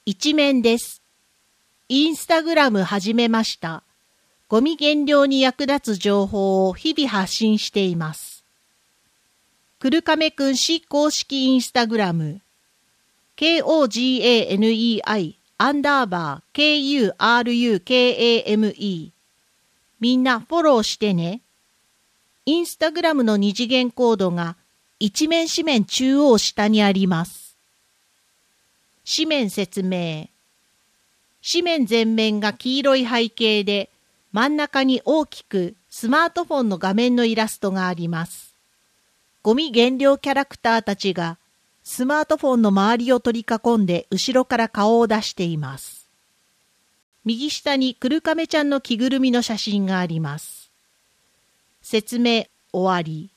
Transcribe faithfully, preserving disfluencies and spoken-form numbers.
一面です。インスタグラム始めました。ゴミ減量に役立つ情報を日々発信しています。くるかめくん市公式インスタグラム ケーオージーエーエヌイーアイ アンダーバー ケーユーアールユーケーエーエムイー みんなフォローしてね。インスタグラムの二次元コードが一面紙面中央下にあります。紙面説明。紙面全面が黄色い背景で、真ん中に大きくスマートフォンの画面のイラストがあります。ゴミ減量キャラクターたちがスマートフォンの周りを取り囲んで後ろから顔を出しています。右下にくるかめちゃんの着ぐるみの写真があります。説明終わり。